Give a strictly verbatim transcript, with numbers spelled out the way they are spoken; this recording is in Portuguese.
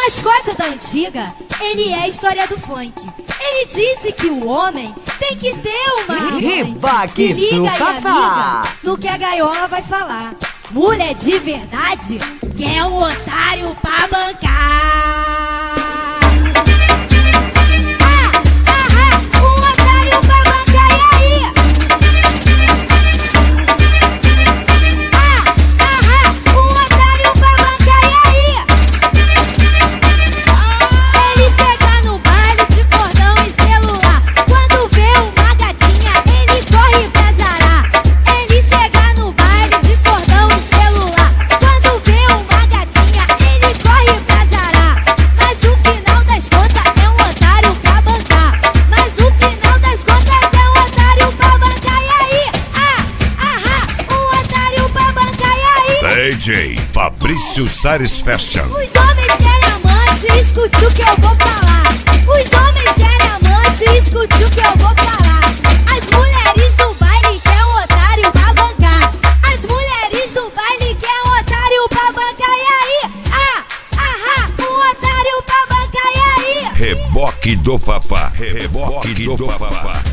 mascote da antiga, ele é a história do funk. Ele disse que o homem tem que ter uma amante. Reboque Se liga do aí, Fafá. amiga, no que a gaiola vai falar. Mulher de verdade quer um otário pra bancar. D J Fabrício Sares Fashion. Os homens querem amante, escute o que eu vou falar. Os homens querem amante, escute o que eu vou falar. As mulheres do baile querem um otário pra bancar. As mulheres do baile querem um otário pra bancar. E aí? Ah, ah, ah, um otário pra bancar. E aí? Reboque do Fafá. Reboque do Fafá.